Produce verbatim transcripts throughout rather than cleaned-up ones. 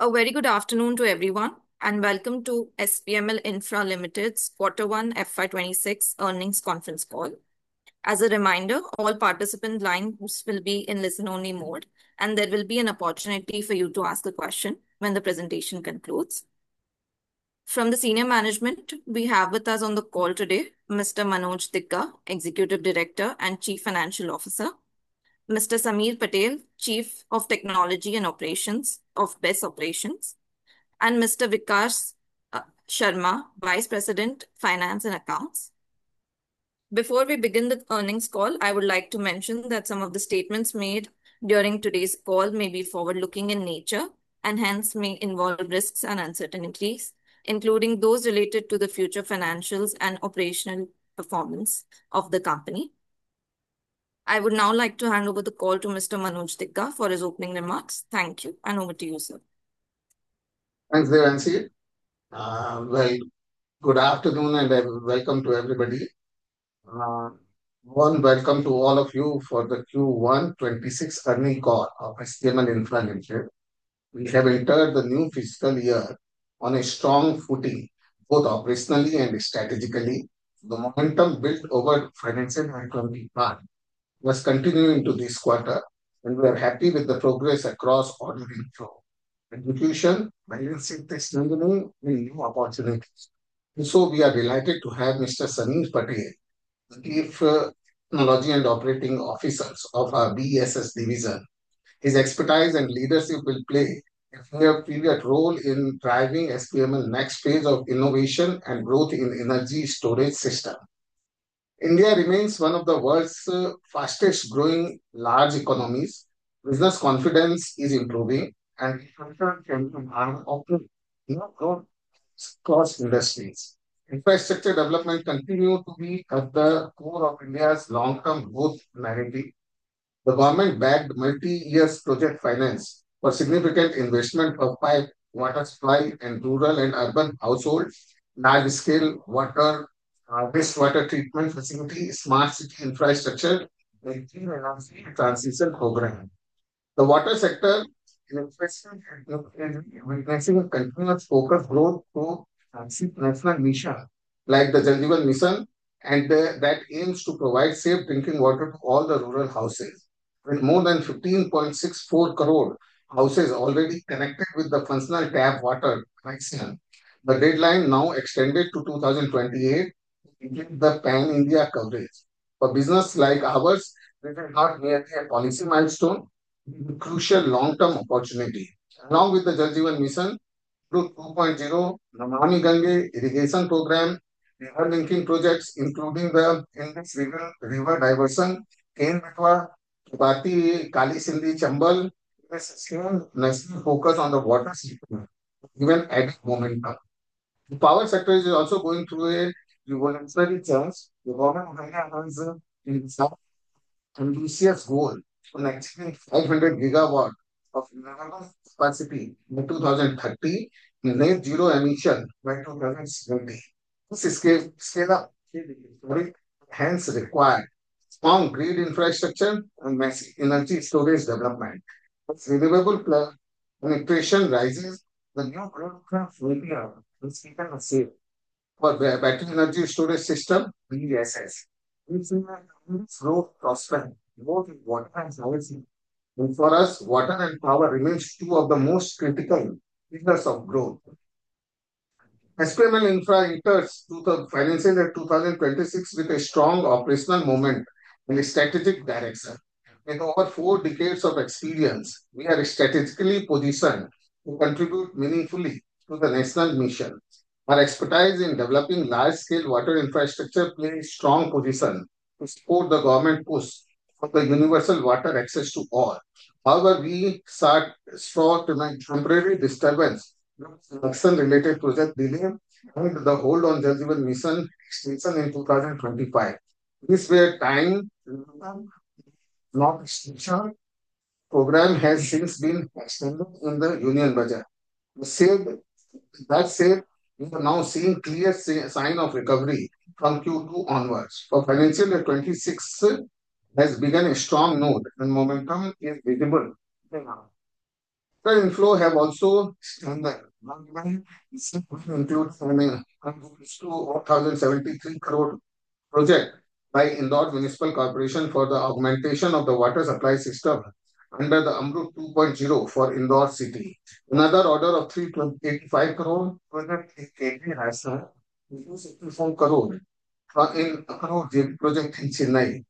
A very good afternoon to everyone, and welcome to S P M L Infra Limited's Quarter one F Y twenty-six earnings conference call. As a reminder, all participant lines will be in listen-only mode, and there will be an opportunity for you to ask a question when the presentation concludes. From the senior management, we have with us on the call today Mister Manoj Tikka, Executive Director and Chief Financial Officer, Mister Samir Patel, Chief of Technology and Operations of B E S Operations, and Mister Vikas uh, Sharma, Vice President, Finance and Accounts. Before we begin the earnings call, I would like to mention that some of the statements made during today's call may be forward-looking in nature and hence may involve risks and uncertainties, including those related to the future financials and operational performance of the company. I would now like to hand over the call to Mister Manoj Tikka for his opening remarks. Thank you, and over to you, sir. Thanks, Devanshi. Uh, well, good afternoon and uh, welcome to everybody. Uh, Warm welcome to all of you for the Q one twenty-six earning call of S P M L Infra Limited. We have entered the new fiscal year on a strong footing, both operationally and strategically. The momentum built over financial year twenty-one was continuing into this quarter, and we are happy with the progress across order inflow, execution, balance sheet strengthening, and new opportunities. So we are delighted to have Mister Samir Patel, the Chief uh, Technology and Operating Officers of our B E S S division. His expertise and leadership will play a clear period role in driving S P M L next phase of innovation and growth in energy storage system. India remains one of the world's uh, fastest growing large economies. Business confidence is improving and infrastructure can are often you know, growth across industries. Infrastructure development continue to be at the core of India's long-term growth narrative. The government backed multi-year project finance for significant investment of pipe, water supply, and rural and urban households, large-scale water, uh, wastewater treatment facility, smart city infrastructure, and clean energy transition program. The water sector is infrastructure is witnessing a continuous focus growth through flagship national mission like the Jal Jeevan Mission, and uh, that aims to provide safe drinking water to all the rural houses. With more than fifteen point six four crore houses already connected with the functional tap water connection, the deadline now extended to two thousand twenty-eight to complete the pan-India coverage. For business like ours, this is not merely a policy milestone, it is a crucial long-term opportunity. Along with the Jal Jeevan Mission, through 2.0, Namami Gange irrigation program, river linking projects, including the Indus River, river diversion, Ken Betwa, Bati, Kali Sindhi, Chambal, with sustained national focus on the water sector, given added momentum. The power sector is also going through a revolutionary change. The government of India has uh, in some ambitious goal on achieving five hundred gigawatt of renewable capacity by two thousand thirty and net zero emission by two thousand seventy. This scale, scale up is very hence required strong grid infrastructure and massive energy storage development. As renewable pl- penetration rises, the new grid will be a significant safe for ba- battery energy storage system, B E S S. It's a growth prospect, both in water and housing. And for us, water and power remains two of the most critical pillars of growth. S P M L Infra enters to the financial year two thousand twenty-six with a strong operational moment and a strategic direction. With over four decades of experience, we are strategically positioned to contribute meaningfully to the national mission. Our expertise in developing large-scale water infrastructure plays a strong position to support the government push for the universal water access to all. However, we sought, sought temporary disturbance election-related project delay and the hold on Jal Jeevan Mission extension in two thousand twenty-five. This were time not extension program has since been extended in the union budget. The said, that said, we are now seeing clear si- sign of recovery from Q two onwards. For financial year twenty-six has begun a strong note and momentum is visible now. The inflow have also strengthened. Includes I mean, to one thousand seventy-three crore project by Indore Municipal Corporation for the augmentation of the water supply system under the Amrut 2.0 for Indore city. Another order of three hundred eighty-five crore project in K P Rasa, two sixty-four crore uh, in crore J P project in Chennai.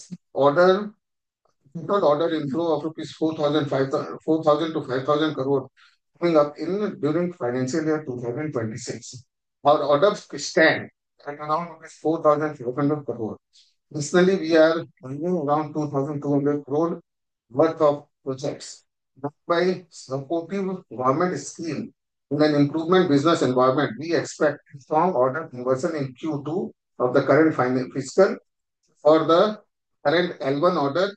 Order Total order inflow of rupees four thousand four thousand to five thousand crore coming up in during financial year twenty twenty-six. Our orders stand at around rupees four thousand five hundred crore. Additionally, we are running around two thousand two hundred crore worth of projects backed by supportive government scheme in an improvement business environment. We expect strong order conversion in Q two of the current fin- fiscal for the current L one order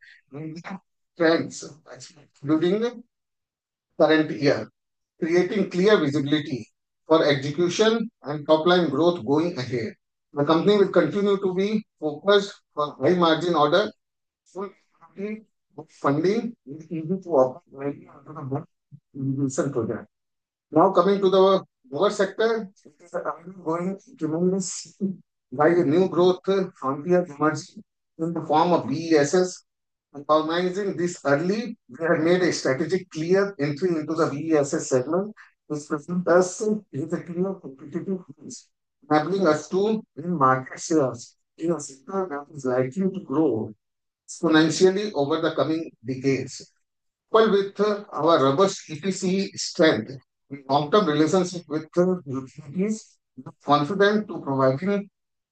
trends during the current year, creating clear visibility for execution and top-line growth going ahead. The company will continue to be focused on high margin order, full funding, easy to operate into the recent project. Now coming to the power sector, it is going tremendous by a new growth frontier emerging in the form of B E S S. Recognizing this early, we have made a strategic clear entry into the B E S S segment, which presents us with a clear competitive edge, enabling us to win market shares in a sector that is likely to grow exponentially over the coming decades. Coupled with uh, our robust E P C strength, long-term relationship with uh, utilities, confident to providing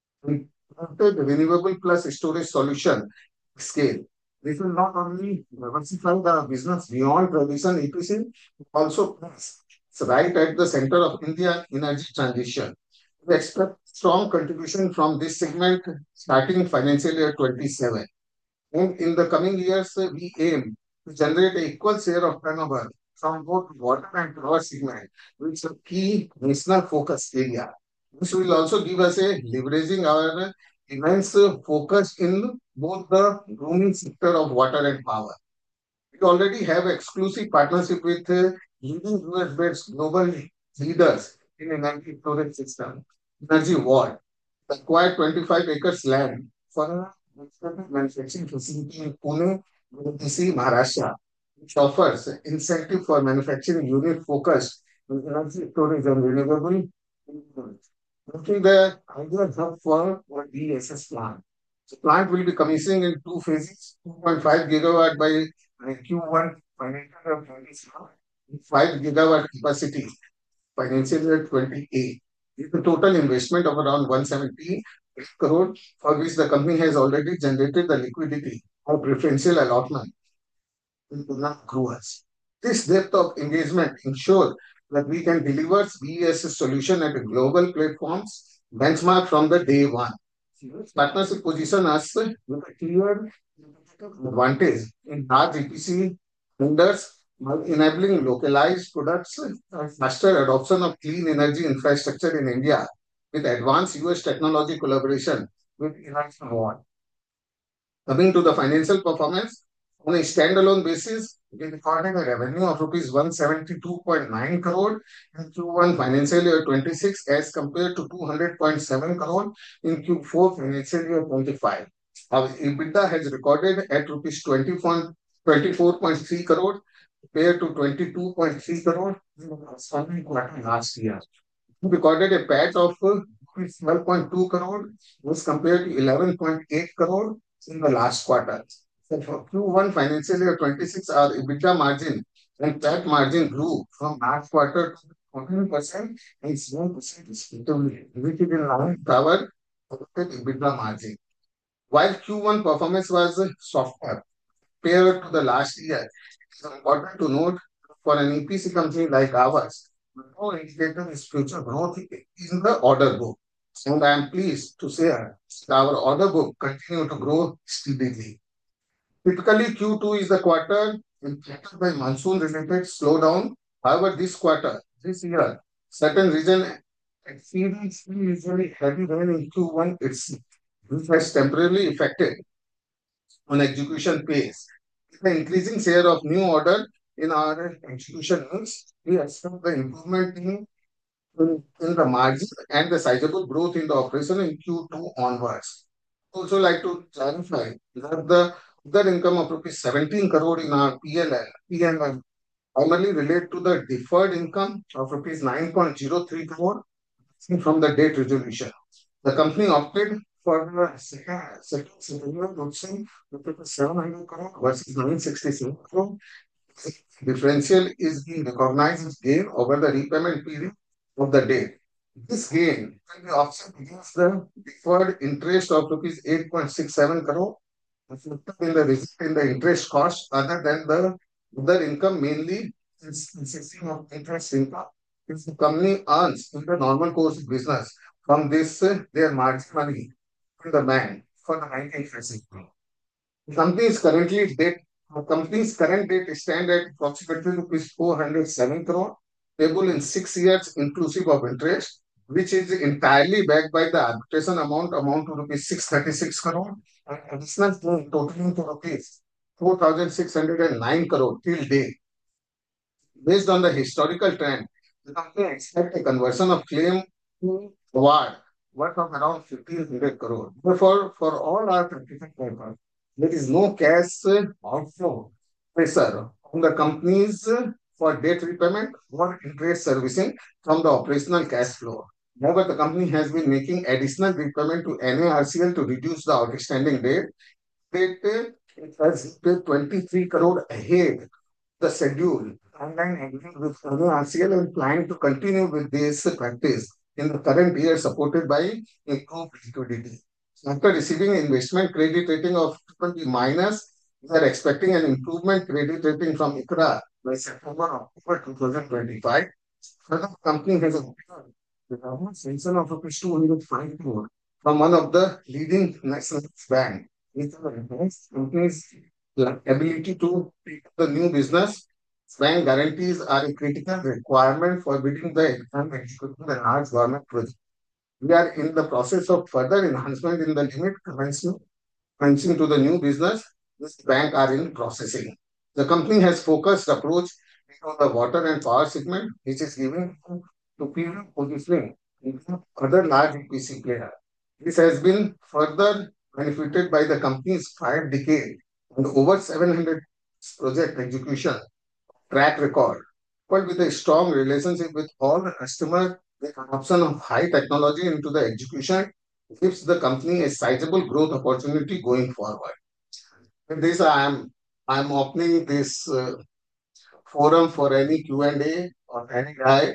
integrated renewable plus storage solution scale. This will not only diversify the business beyond traditional E P C, but also place it's right at the center of India energy transition. We expect strong contribution from this segment starting financial year twenty-seven. And in the coming years, uh, we aim to generate an equal share of turnover from both water and power segment, which is a key national focus area. This will also give us a leveraging our immense uh, focus in both the booming sector of water and power. We already have exclusive partnership with uh, leading U S-based global leaders in energy storage system, Energy Vault acquired twenty-five acres land for a manufacturing facility in Pune, D C, Maharashtra, which offers incentive for manufacturing unit focused on energy storage and renewable energy, making the ideal hub for our B S S plant. The plant will be commissioning in two phases, two point five gigawatt by uh, Q one financial year twenty-seven, five gigawatt capacity financial year twenty-eight. With a total investment of around one hundred seventy crore, for which the company has already generated the liquidity or preferential allotment into non-accruals. This depth of engagement ensures that we can deliver B E S solution at a global platforms benchmark from the day one. This partnership position us with a clear advantage in large E P C vendors by enabling localized products and faster adoption of clean energy infrastructure in India with advanced U S technology collaboration with Energy One. Coming to the financial performance, on a standalone basis, we recorded a revenue of rupees one hundred seventy-two point nine crore in Q one financial year twenty-six as compared to two hundred point seven crore in Q four financial year twenty-five. Our EBITDA has recorded at rupees twenty-four point three crore compared to twenty-two point three crore in the corresponding quarter last year. We recorded a PAT of uh, twelve point two crore was compared to eleven point eight crore in the last quarter. So for Q one financial year twenty-six, our EBITDA margin and PAT margin grew from last quarter to fourteen percent and seven percent respectively, which is in line with our projected EBITDA margin. While Q one performance was uh, softer compared to the last year, it's important to note for an E P C company like ours, no indicator is future growth in the order book. And I am pleased to say that our order book continue to grow steadily. Typically, Q two is the quarter impacted by monsoon-related slowdown. However, this quarter, this year, certain region experienced usually heavy rain in Q one itself, which has temporarily affected on execution pace. The increasing share of new order in our execution means we expect the improvement in, in, in the margin and the sizable growth in the operation in Q two onwards. Also like to clarify that the other income of rupees seventeen crore in our P L L, P and L primarily relate to the deferred income of rupees nine point zero three crore from the debt resolution. The company opted for the second, second scenario, which is rupees seven hundred crore versus nine sixty-seven crore. Differential is being recognized as gain over the repayment period of the debt. This gain will be offset against the deferred interest of rupees eight point six seven crore reflected in the result in the interest cost other than the other income, mainly is consisting of interest income. If the company earns in the normal course of business from this, uh, their margin money in the bank for the banking facility. The company is currently debt. The company's current debt stands at approximately rupees four hundred seven crore, payable in six years inclusive of interest, which is entirely backed by the arbitration amount amount to rupees six hundred thirty-six crore and additional loan totaling to rupees four thousand six hundred nine crore till date. Based on the historical trend, the company expects a conversion of claim to award worth of around fifteen hundred crore. Therefore, for all our practical purpose, there is no cash uh, outflow pressure on the companies uh, for debt repayment or interest servicing from the operational cash flow. However, the company has been making additional repayment to N A R C L to reduce the outstanding debt. It, uh, it has paid twenty-three crore ahead the schedule timeline agreed with N A R C L and plan to continue with this practice in the current year, supported by improved liquidity. After receiving investment credit rating of triple B minus, we are expecting an improvement credit rating from ICRA by September October twenty twenty-five. Further, the company has obtained the government sanction of rupees two hundred five crore from one of the leading national bank, which will enhance company's ability to take the new business. Bank guarantees are a critical requirement for bidding the exam executing the large government project. We are in the process of further enhancement in the limit commencing commencing to the new business. This bank are in processing. The company has focused approach into the water and power segment, which is giving superior positioning in other large E P C player. This has been further benefited by the company's five decade and over seven hundred project execution track record, but with a strong relationship with all the customers, the adoption of high technology into the execution gives the company a sizable growth opportunity going forward. With this, I am I am opening this uh, forum for any Q and A or any guy.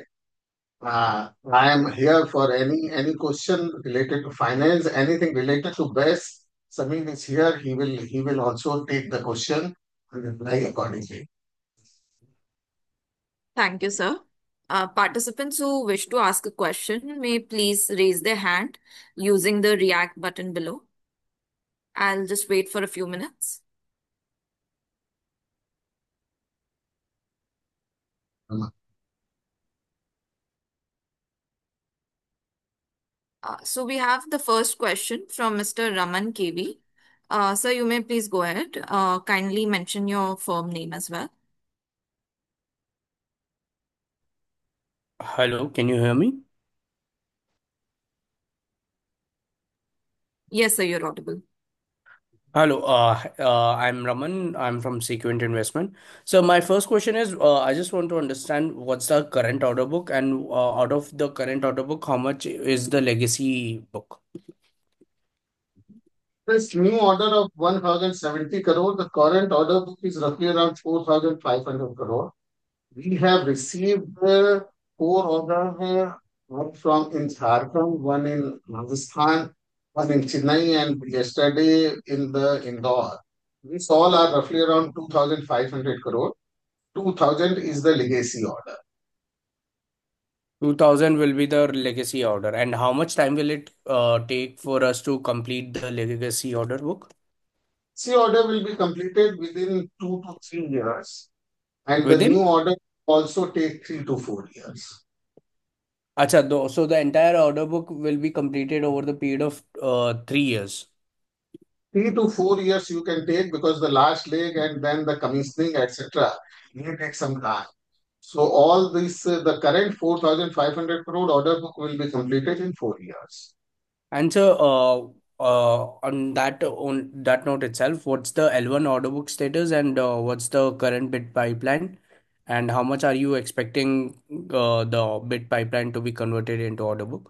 Uh, I am here for any any question related to finance, anything related to B E S. Samir is here. He will he will also take the question and reply accordingly. Thank you, sir. Uh, participants who wish to ask a question may please raise their hand using the React button below. I'll just wait for a few minutes. Uh, so we have the first question from Mister Raman K B. Uh, sir, you may please go ahead. Uh, kindly mention your firm name as well. Hello, can you hear me? Yes, sir, you're audible. Hello, uh, uh, I'm Raman. I'm from Sequent Investment. So my first question is, uh, I just want to understand what's the current order book, and uh, out of the current order book, how much is the legacy book? This new order of one thousand seventy crore, the current order book is roughly around four thousand five hundred crore. We have received uh, four orders, uh, one from in Jharkhand, one in Rajasthan, one in Chennai, and yesterday in the Indore. These all are roughly around two thousand five hundred crore. two thousand is the legacy order. two thousand will be the legacy order, and how much time will it uh, take for us to complete the legacy order book? C order will be completed within two to three years, and the new Within? order also take three to four years. Acha, tho- so the entire order book will be completed over the period of uh, three years. Three to four years you can take because the last leg and then the commissioning, et cetera may take some time. So all this, uh, the current four thousand five hundred crore order book will be completed in four years. And so, uh, uh, on that on that note itself, what's the L one order book status and uh, what's the current bid pipeline, and how much are you expecting uh, the bid pipeline to be converted into order book?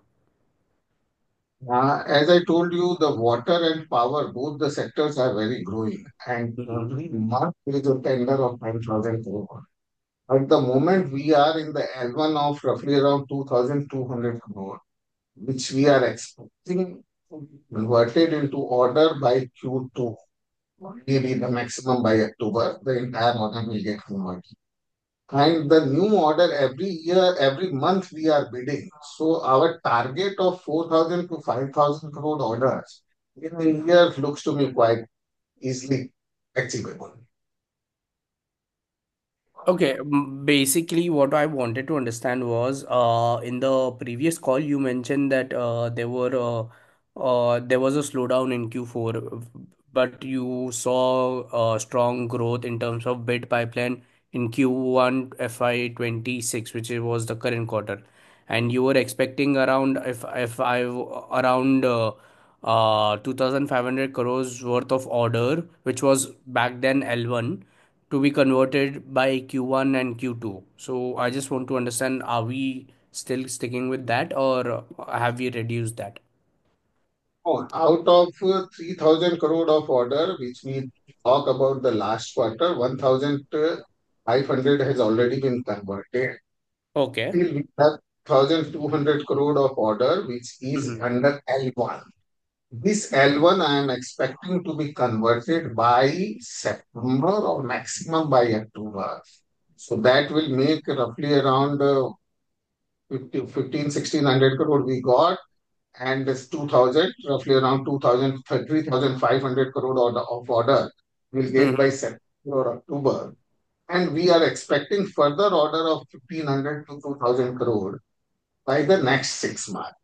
Uh, as I told you, the water and power, both the sectors are very growing, and Mhm. every month there is a tender of nine thousand crore. At the moment, we are in the L one of roughly around two thousand two hundred crore, which we are expecting to be converted into order by Q two. Maybe the maximum by October, the entire order will get converted. And the new order every year, every month we are bidding. So our target of four thousand to five thousand crore orders in a year looks to me quite easily achievable. Okay, m- basically, what I wanted to understand was, uh, in the previous call, you mentioned that uh, there were uh, uh, there was a slowdown in Q four, but you saw uh, strong growth in terms of bid pipeline in Q one F Y twenty-six, which was the current quarter, and you were expecting around if if I around uh, uh, two thousand five hundred crores worth of order, which was back then L one to be converted by Q one and Q two. So I just want to understand, are we still sticking with that or have we reduced that? Oh, out of uh, three thousand crore of order, which we talk about the last quarter, one thousand five hundred has already been converted. Okay. Still, we have one thousand two hundred crore of order, which is Mm-hmm. under L one. This L one I am expecting to be converted by September or maximum by October. So that will make roughly around uh, fifty, fifteen, sixteen hundred crore we got, and this two thousand, roughly around two thousand, three thousand five hundred crore order of order will get by Mm-hmm. September or October. And we are expecting further order of fifteen hundred to two thousand crore by the next six months.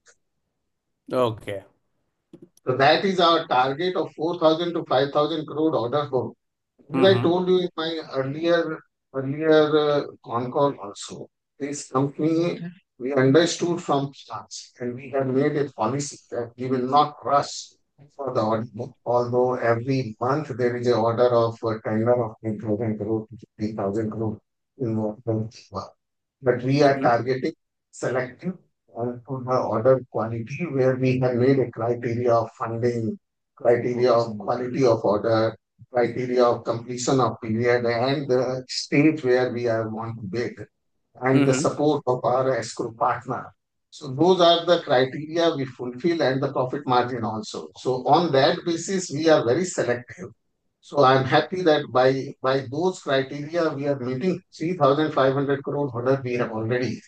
Okay. So that is our target of four thousand to five thousand crore order book. As I Mm-hmm. told you in my earlier earlier uh, con call also, this company we understood from starts and we have made a policy that we will not rush for the order book, although every month there is a order of a tender of ten thousand crore to fifteen thousand crore in water. But we are Mm-hmm. targeting selective and to the order quality where we have made a criteria of funding, criteria of quality of order, criteria of completion of period, and the stage where we are want to bid, and the Mm-hmm. support of our escrow partner. So those are the criteria we fulfill and the profit margin also. So on that basis, we are very selective. So I'm happy that by by those criteria, we are meeting three thousand five hundred crore order we have already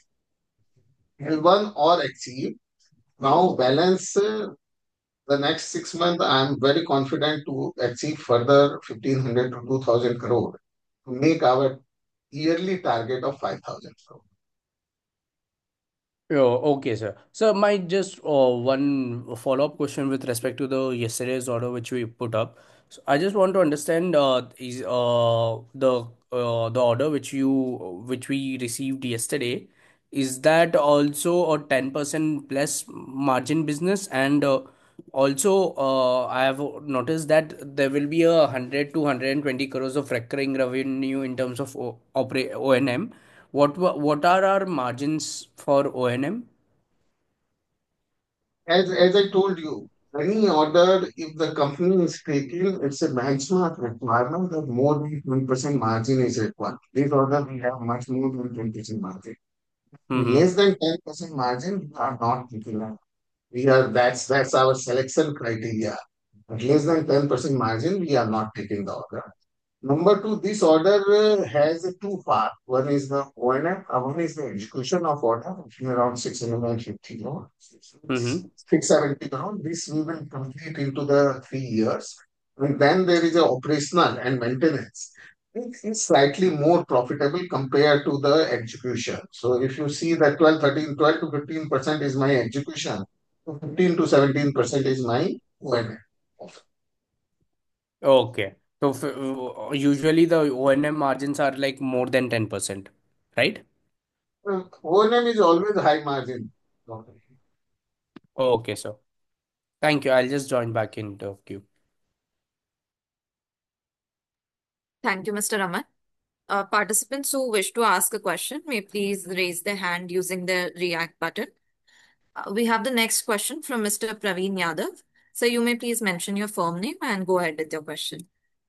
L one or achieved. Now balance uh, the next six months, I'm very confident to achieve further fifteen hundred to two thousand crore to make our yearly target of five thousand crore. Oh, okay, sir. So my just uh, one follow-up question with respect to the yesterday's order which we put up. So I just want to understand uh, is uh, the uh, the order which you which we received yesterday, is that also a ten percent plus margin business? And uh, also uh, I have noticed that there will be a one hundred to one hundred twenty crores of recurring revenue in terms of o- opera O N M. What wa- what are our margins for O N M? As, as I told you, any order, if the company is taking, it's a benchmark requirement that more than twenty percent margin is required. This order, we have much more than twenty percent margin. Mm-hmm. Less than ten percent margin, we are not taking that. We are, that's, that's our selection criteria. At less than ten percent margin, we are not taking the order. Number two, this order uh, has a two part. One is the O N M, uh, one is the execution of order, which is around six hundred fifty crore, Mm-hmm. six seventy crore. This we will complete into the three years. And then there is a operational and maintenance. It is slightly more profitable compared to the execution. So if you see that twelve, thirteen, twelve to fifteen percent is my execution, fifteen to seventeen percent is my O N M. Okay. So f uh, usually the O and M margins are like more than ten percent, right? Uh, O and M is always high margin. Okay, sir. Thank you. I'll just join back into queue. Thank you, Mister Raman. Uh, participants who wish to ask a question may please raise their hand using the React button. Uh, we have the next question from Mister Praveen Yadav. So you may please mention your firm name and go ahead with your question.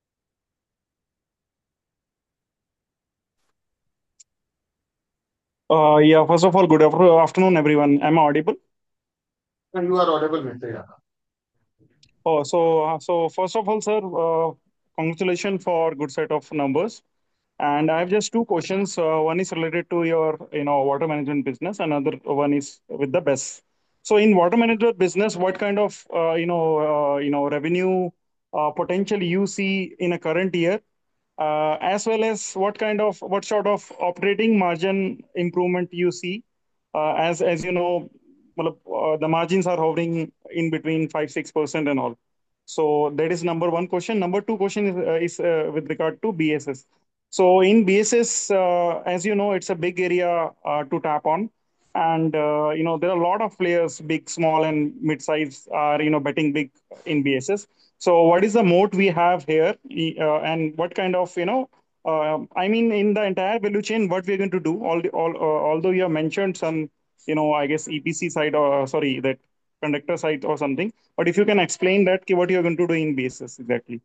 Uh, yeah, first of all, good after- afternoon, everyone. Am I audible? And you are audible, Mister Yadav. Oh, so uh, so first of all, sir, uh, congratulations for good set of numbers. And I have just two questions. Uh, one is related to your, you know, water management business. Another one is with the B E S. So in water management business, what kind of, uh, you know, uh, you know, revenue uh, potential you see in a current year, uh, as well as what kind of, what sort of operating margin improvement you see, uh, as as you know, matlab, uh, the margins are hovering in between five six percent and all. So that is number one question. Number two question is, uh, is uh, with regard to B S S. So in B S S, uh, as you know, it's a big area uh, to tap on, and uh, you know there are a lot of players, big, small, and mid-size, are you know betting big in B S S. So what is the moat we have here, E- uh, and what kind of you know? Uh, I mean, in the entire value chain, what we're going to do? All, the, all uh, although you have mentioned some, you know, I guess E P C side or sorry, that conductor side or something. But if you can explain that, ki what you're going to do in B S S exactly?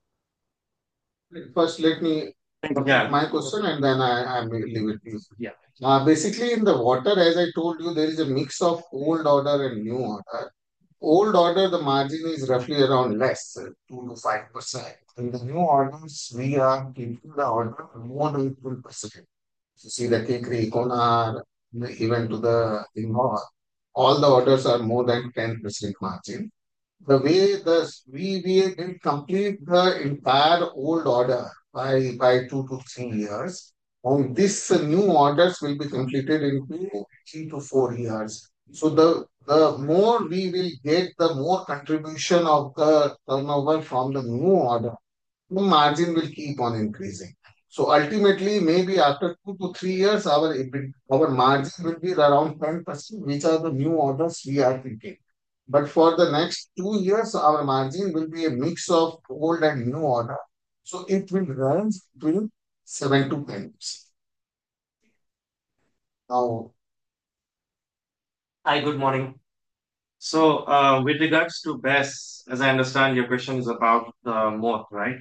First, let me Thank you. complete Yeah. my question and then I, I will leave it to you. Yeah. Uh, basically, in the water, as I told you, there is a mix of old order and new order. Old order, the margin is roughly around less, uh, two to five percent. In the new orders, we are keeping the order more than twelve percent. You see the Kekri, Konar, even to the Innova, all the orders are more than ten percent margin. The way the we we will complete the entire old order by by two to three years, and this uh, new orders will be completed in two, three to four years. So the the more we will get, the more contribution of the turnover from the new order, the margin will keep on increasing. So ultimately, maybe after two to three years, our EBIT, our margin will be around ten percent, which are the new orders we are taking. But for the next two years, our margin will be a mix of old and new order. So it will range between seven to ten percent. Now, Hi, good morning. So, uh, with regards to B E S, as I understand, your question is about the moat, right?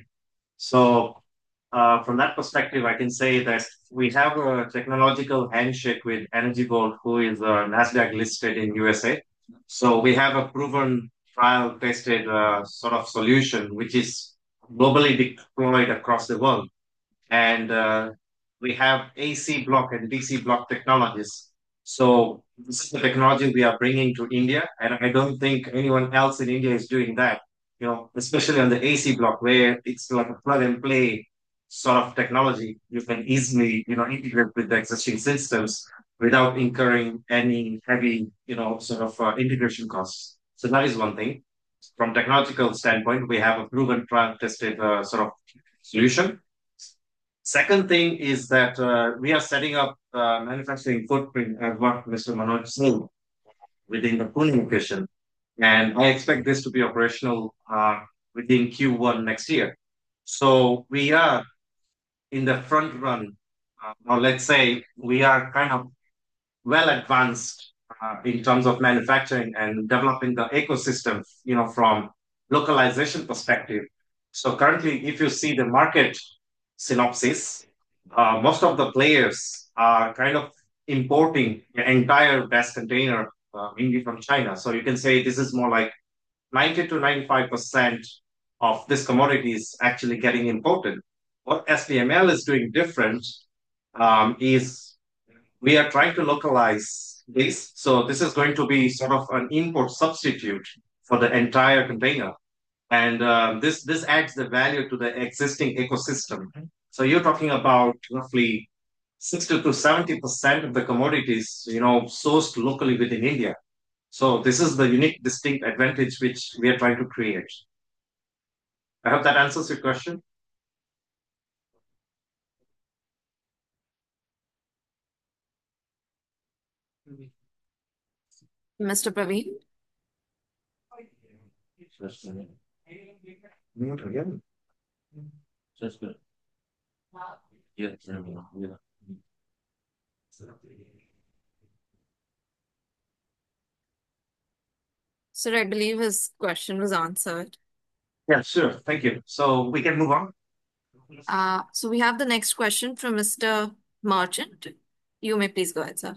So, uh, from that perspective, I can say that we have a technological handshake with Energy Gold, who is uh, NASDAQ listed in U S A. So, we have a proven trial tested uh, sort of solution, which is globally deployed across the world. And uh, we have A C block and D C block technologies. So this is the technology we are bringing to India, and I don't think anyone else in India is doing that. You know, especially on the A C block where it's like a plug and play sort of technology. You can easily, you know, integrate with the existing systems without incurring any heavy, you know, sort of uh, integration costs. So that is one thing. From technological standpoint, we have a proven trial tested uh, sort of solution. Second thing is that uh, we are setting up uh, manufacturing footprint as what Mister Manoj said within the Pune location. And I expect this to be operational uh, within Q one next year. So we are in the front run, uh, or let's say we are kind of well advanced uh, in terms of manufacturing and developing the ecosystem, you know, from localization perspective. So currently, if you see the market synopsis, uh, most of the players are kind of importing the entire gas container uh, mainly from China. So you can say this is more like ninety to ninety-five percent of this commodity is actually getting imported. What S P M L is doing different um, is we are trying to localize this. So this is going to be sort of an import substitute for the entire container. And um, this this adds the value to the existing ecosystem. So you're talking about roughly sixty to seventy percent of the commodities, you know, sourced locally within India. So this is the unique, distinct advantage which we are trying to create. I hope that answers your question. Mister Praveen? Mute again. Just good. Yeah, yeah. Sir, I believe his question was answered. Yeah, sure. Thank you. So we can move on. Uh, so we have the next question from Mister Merchant. You may please go ahead, sir.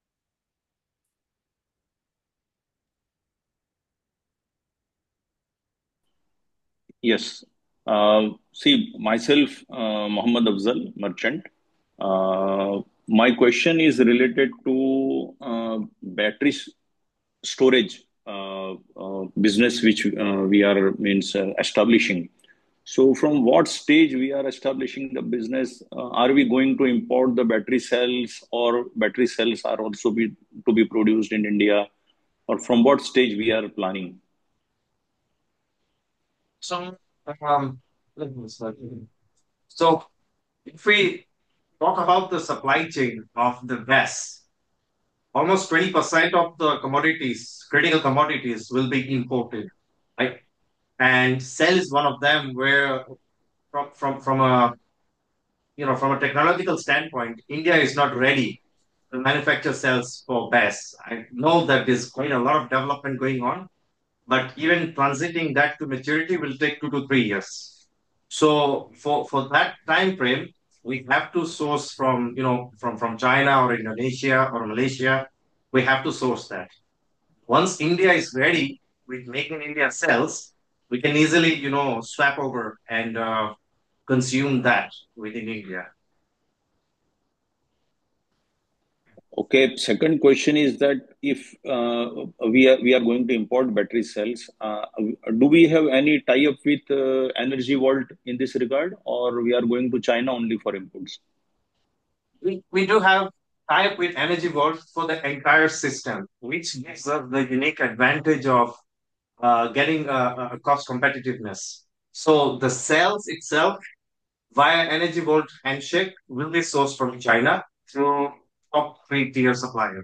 Yes. Uh, see, myself, uh, Muhammad Afzal, merchant. Uh, my question is related to uh, battery s- storage uh, uh, business, which uh, we are means uh, establishing. So, from what stage we are establishing the business? Uh, are we going to import the battery cells, or battery cells are also be to be produced in India, or from what stage we are planning? So, um, let me start. So if we talk about the supply chain of the B E S, almost twenty percent of the commodities, critical commodities, will be imported, right? And cell is one of them where from from from a you know from a technological standpoint, India is not ready to manufacture cells for B E S. I know that there's quite a lot of development going on, but even transiting that to maturity will take two to three years. So for for that time frame, we have to source from you know from from China or Indonesia or Malaysia. We have to source that. Once India is ready with making India cells, we can easily you know swap over and uh, consume that within India. Okay, second question is that if uh, we are we are going to import battery cells, uh, do we have any tie-up with uh, Energy Vault in this regard, or we are going to China only for imports? We, we do have tie-up with Energy Vault for the entire system, which gives us the unique advantage of uh, getting a, a cost competitiveness. So the cells itself via Energy Vault handshake will be sourced from China through top three tier supplier.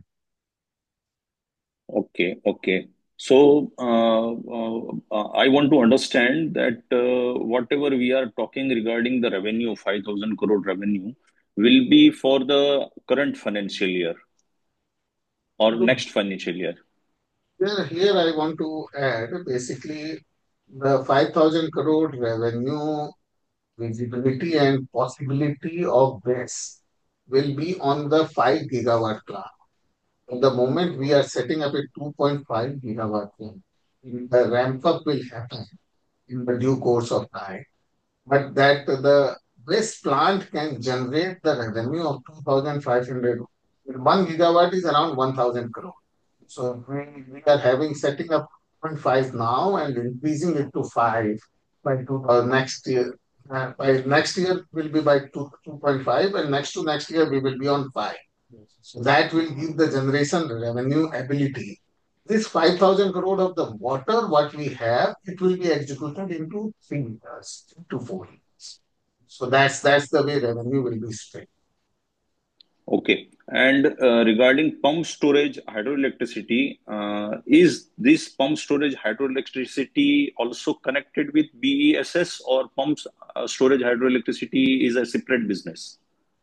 Okay, okay. So uh, uh, uh, I want to understand that uh, whatever we are talking regarding the revenue, five thousand crore revenue, will be for the current financial year or So next financial year. here, here I want to add basically the five thousand crore revenue visibility and possibility of this will be on the five gigawatt plant. At the moment we are setting up a two point five gigawatt plant. The ramp up will happen in the due course of time, but that the this plant can generate the revenue of two thousand five hundred. One gigawatt is around one thousand crore. So we, we are having setting up zero point five now and increasing it to five by two, uh, next year. Uh, by next year will be by two, 2.5 and next to next year we will be on five. So that will give the generation revenue ability. This five thousand crore of the water, what we have, it will be executed into three years, three to four years. So that's that's the way revenue will be spread. Okay. And uh, regarding pump storage hydroelectricity, uh, is this pump storage hydroelectricity also connected with B E S S, or pumps uh, storage hydroelectricity is a separate business?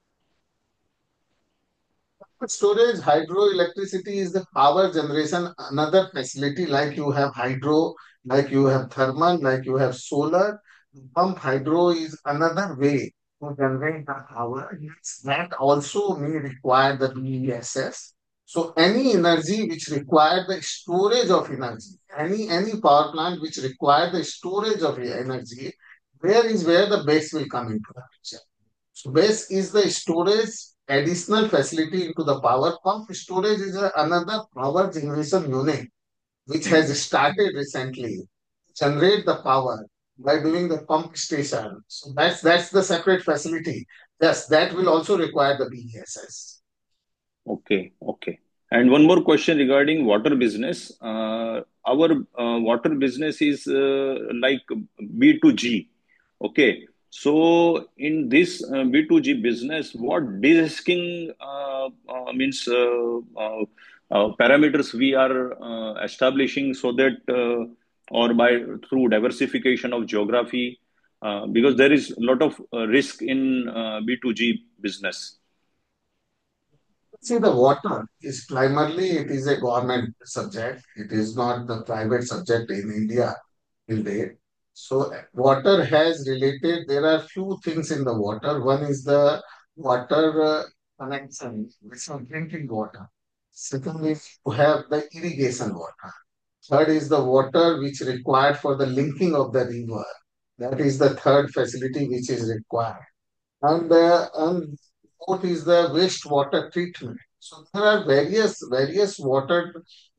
Storage hydroelectricity is the power generation, another facility like you have hydro, like you have thermal, like you have solar. Pump hydro is another way to generate the power. Yes, that also may require the B E S S. So any energy which require the storage of energy, any any power plant which require the storage of energy, there is where the base will come into the picture. So base is the storage additional facility into the power pump. Storage is a, another power generation unit which has started recently generate the power by doing the pump station. So that's that's the separate facility. Yes, that will also require the B E S S. Okay, okay. And one more question regarding water business. Uh, our uh, water business is uh, like B two G. Okay. So in this uh, B two G business, what de-risking uh, uh, means uh, uh, uh, parameters we are uh, establishing so that uh, or by through diversification of geography, uh, because there is a lot of uh, risk in uh, B two G business. See, the water is primarily it is a government subject. It is not the private subject in India till date. So water has related. There are few things in the water. One is the water uh, connection, which is drinking water. Second is to have the irrigation water. Third is the water which required for the linking of the river. That is the third facility which is required. And, uh, and fourth is the wastewater treatment. So there are various various water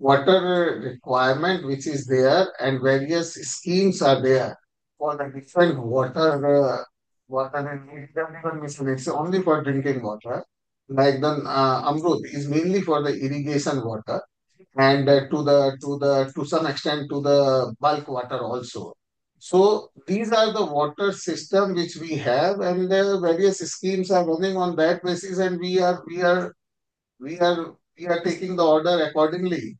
water requirement which is there, and various schemes are there for the different water uh, water and irrigation mission. It's only for drinking water. Like the uh, Amrut is mainly for the irrigation water, and uh, to the to the to some extent to the bulk water also. So these are the water system which we have, and the various schemes are running on that basis, and we are we are we are we are taking the order accordingly.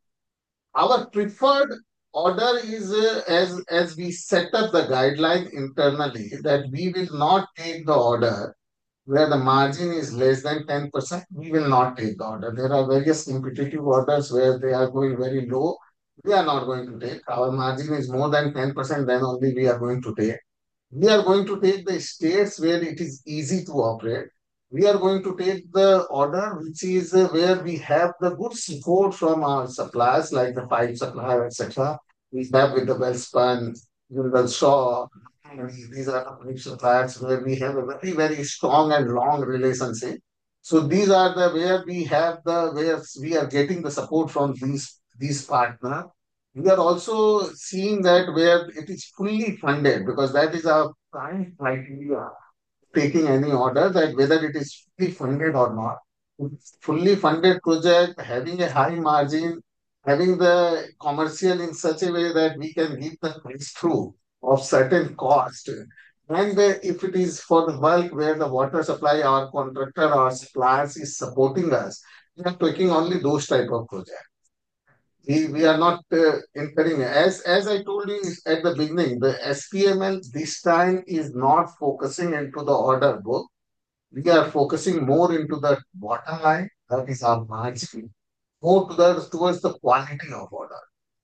Our preferred order is uh, as as we set up the guideline internally that we will not take the order where the margin is less than ten percent, we will not take the order. There are various competitive orders where they are going very low. We are not going to take. Our margin is more than ten percent, then only we are going to take. We are going to take the states where it is easy to operate. We are going to take the order which is uh, where we have the good support from our suppliers, like the pipe supplier, et cetera. We have with the Welspun, Jindal Shaw. And these are the pipe suppliers where we have a very, very strong and long relationship. So these are the where we have the where we are getting the support from these these partners. We are also seeing that where it is fully funded, because that is our prime criteria taking any order, that whether it is fully funded or not. If it's fully funded project, having a high margin, having the commercial in such a way that we can give the price through of certain cost. And uh, if it is for the bulk where the water supply, our contractor or suppliers is supporting us, we are taking only those type of projects. We, we are not uh, incurring. As as I told you at the beginning, the S P M L this time is not focusing into the order book. We are focusing more into the bottom line, that is our margin, more to the, towards the quality of order.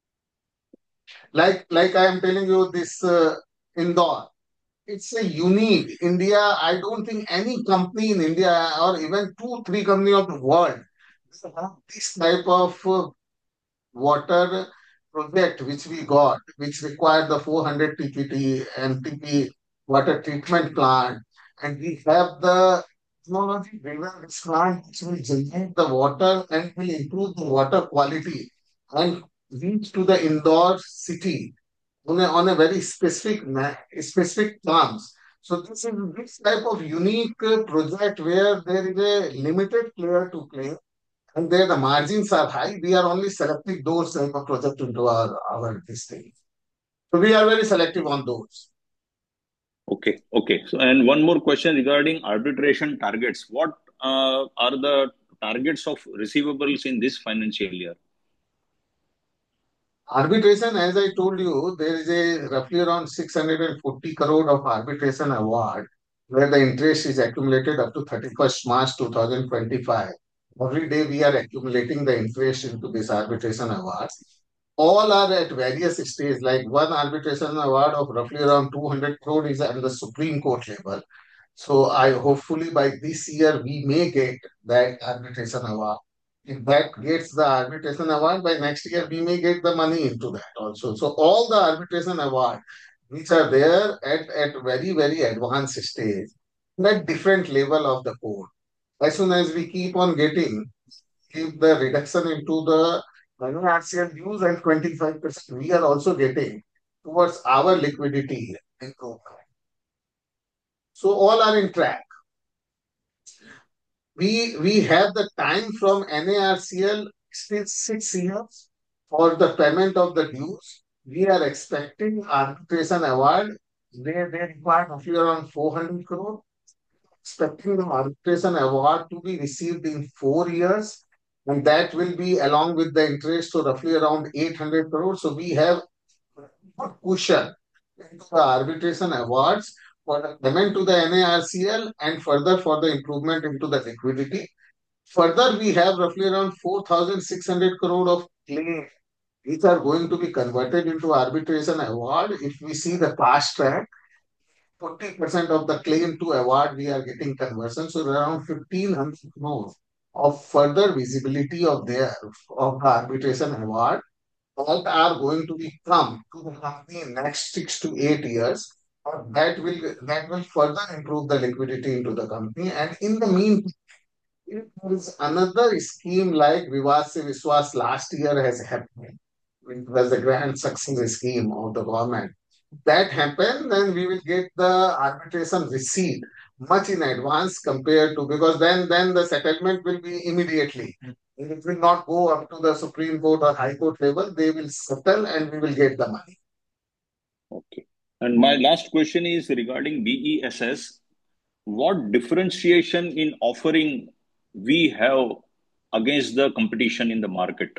Like like I am telling you, this uh, Indore, it's a unique India. I don't think any company in India or even two, three company of the world have this type of uh, water project which we got, which required the four hundred T P T M T P water treatment plant, and we have the technology driven this plant which will generate the water and will improve the water quality and reach to the Indore city on a, on a very specific ma- specific terms. So this is this type of unique uh, project where there is a limited player to play, and there the margins are high. We are only selecting those type of project into our, our this thing. So we are very selective on those. Okay, okay. So, and one more question regarding arbitration targets. What uh, are the targets of receivables in this financial year? Arbitration, as I told you, there is a roughly around six hundred forty crore of arbitration award where the interest is accumulated up to thirty-first March two thousand twenty-five. Every day we are accumulating the interest into this arbitration award. All are at various stages. Like one arbitration award of roughly around two hundred crore is at the Supreme Court level. So I hopefully by this year we may get that arbitration award. If that gets the arbitration award, by next year we may get the money into that also. So all the arbitration award which are there at, at very, very advanced stage, at different level of the court. As soon as we keep on getting, keep the reduction into the R C L dues and twenty-five percent, we are also getting towards our liquidity improvement. So all are in track. We we have the time from N A R C L still six years. For the payment of the dues, we are expecting arbitration award. They, they require roughly around four hundred crore, expecting the arbitration award to be received in four years, and that will be along with the interest, so roughly around eight hundred crore. So we have a cushion into the arbitration awards for the payment to the NARCL and further for the improvement into the liquidity. Further, we have roughly around four thousand six hundred crore of claims which are going to be converted into arbitration award. If we see the past track, forty percent of the claim to award we are getting conversion. So around fifteen hundred crores of further visibility of their of the arbitration award that are going to be come to the company in next six to eight years. Or that will that will further improve the liquidity into the company. And in the meantime, if there is another scheme like Vivad Se Vishwas last year has happened, it was a grand success scheme of the government. That happened, then we will get the arbitration receipt much in advance compared to, because then then the settlement will be immediately. It will not go up to the Supreme Court or High Court level. They will settle and we will get the money. Okay. And my last question is regarding B E S S. What differentiation in offering we have against the competition in the market?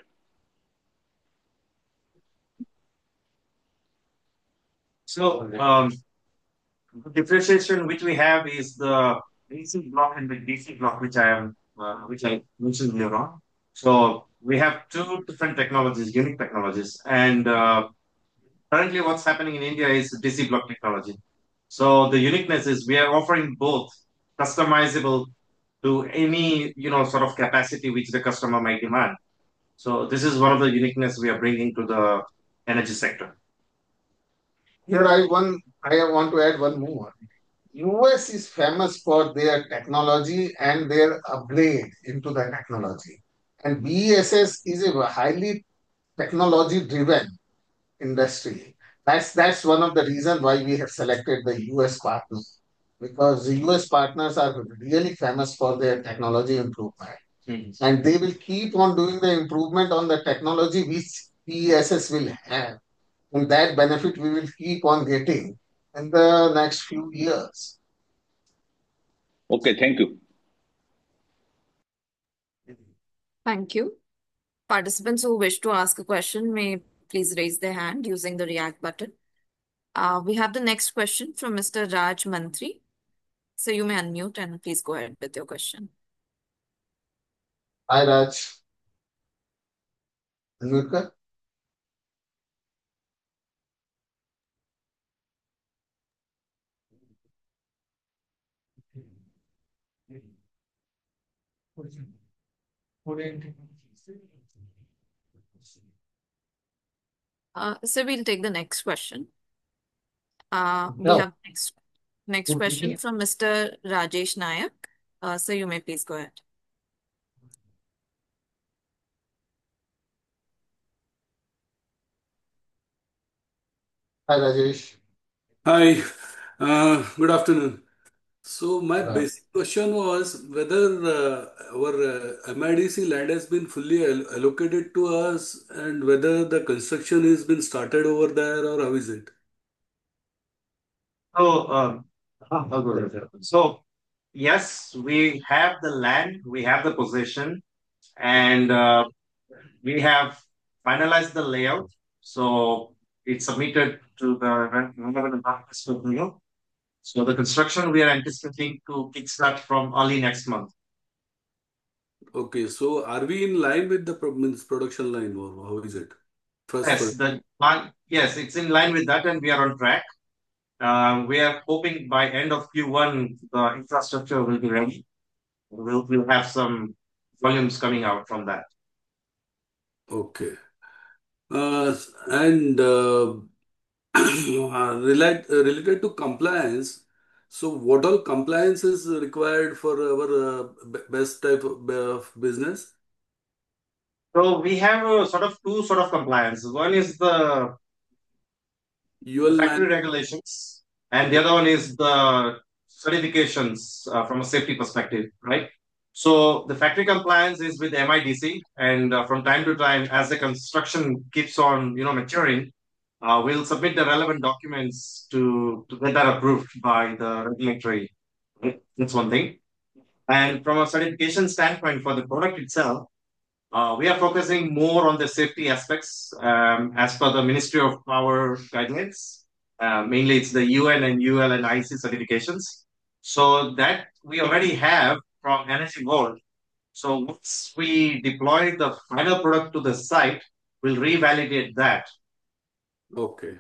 So, um, the differentiation which we have is the A C block and the D C block, which I am, uh, which I mentioned earlier on. So we have two different technologies, unique technologies, and uh, currently what's happening in India is D C block technology. So the uniqueness is we are offering both customizable to any you know sort of capacity which the customer might demand. So this is one of the uniqueness we are bringing to the energy sector. Here I one I want to add one more. U S is famous for their technology and their upgrade into the technology. And B E S S is a highly technology driven industry. That's that's one of the reasons why we have selected the U S partners, because the U S partners are really famous for their technology improvement, Mhm. and they will keep on doing the improvement on the technology which B E S S will have, and that benefit we will keep on getting in the next few years. Okay, thank you. Thank you. Participants who wish to ask a question may please raise their hand using the React button. Uh, we have the next question from Mister Raj Mantri. So you may unmute and please go ahead with your question. Hi Raj, unmute kar. Uh, so we'll take the next question. Uh, we Yeah. have next next question from Mister Rajesh Nayak. Uh, so you may please go ahead. Hi Rajesh. Hi, uh, good afternoon. So my Uh, basic question was whether uh, our uh, M I D C land has been fully al allocated to us and whether the construction has been started over there or how is it? So, um, I'll go there. So, yes, we have the land, we have the possession, and uh, we have finalized the layout. So, it's submitted to the relevant departments of New York. So, the construction we are anticipating to kickstart from early next month. Okay, so are we in line with the pro means production line or how is it? First Yes, question. the plan, yes, it's in line with that, and we are on track. Uh, we are hoping by end of Q one, the infrastructure will be ready. We'll, we'll have some volumes coming out from that. Okay. Uh, and uh, Uh, relate, uh, related to compliance, so what all compliance is required for our uh, b- best type of of business? So we have a sort of two sort of compliance. One is the, the U L factory nine. regulations, and the other one is the certifications uh, from a safety perspective, right? So the factory compliance is with M I D C, and uh, from time to time, as the construction keeps on, you know, maturing, uh, we'll submit the relevant documents to to get that approved by the regulatory. That's one thing. And from a certification standpoint for the product itself, uh, we are focusing more on the safety aspects um, as per the Ministry of Power guidelines. Uh, mainly, it's the U N and U L and I C certifications. So that we already have from Energy Vault. So once we deploy the final product to the site, we'll revalidate that. Okay.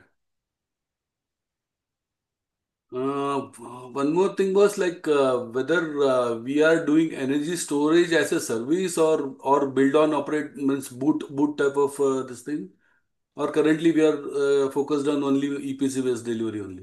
Uh, one more thing was like uh, whether uh, we are doing energy storage as a service or or build on operate means boot boot type of uh, this thing, or currently we are uh, focused on only E P C based delivery only.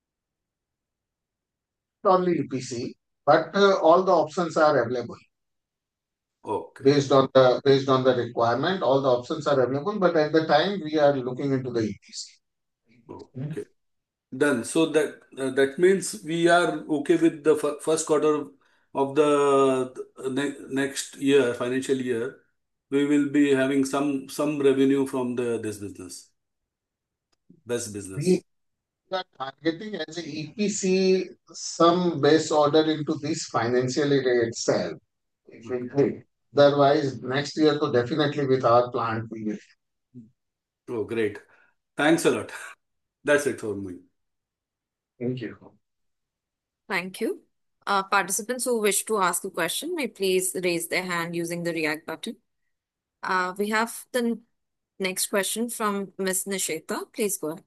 Only E P C, but uh, all the options are available Okay. based on the based on the requirement. All the options are available, but at the time we are looking into the E P C. Okay. Done. So that uh, that means we are okay with the fir- first quarter of the ne next year, financial year. We will be having some some revenue from the this business, best business. We are targeting as a E P C some base order into this financial year itself. If we take. Otherwise, next year, so definitely with our plant, we will. Oh, great. Thanks a lot. That's it for me. Thank you. Thank you. Uh, participants who wish to ask a question may please raise their hand using the react button. Uh, we have the n- next question from Miss Nisheta. Please go ahead.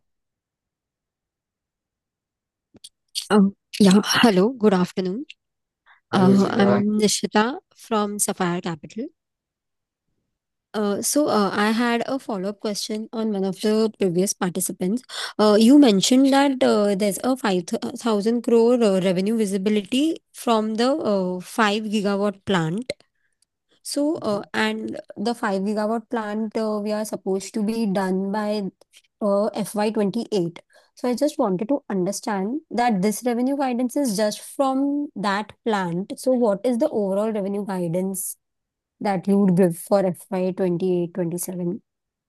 Um, yeah, hello, good afternoon. Hi, Uh, Nishita. I'm Nishita from Sapphire Capital. Uh, so uh, I had a follow-up question on one of the previous participants. Uh, you mentioned that uh, there's a five thousand crore uh, revenue visibility from the uh, five gigawatt plant. So, uh, and the five gigawatt plant, uh, we are supposed to be done by uh, F Y twenty-eight. So, I just wanted to understand that this revenue guidance is just from that plant. So, what is the overall revenue guidance that you would give for F Y twenty-eight twenty-seven?